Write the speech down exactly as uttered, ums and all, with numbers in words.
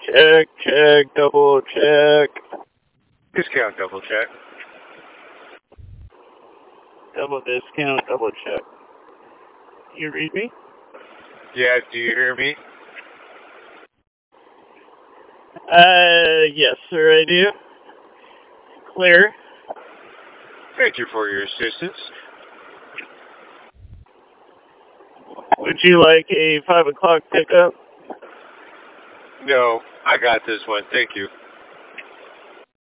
Check, check, double check. Discount double check. Double discount, double check. You read me? Yeah, do you hear me? Uh, yes, sir, I do. Clear. Thank you for your assistance. Would you like a five o'clock pickup? No, I got this one. Thank you.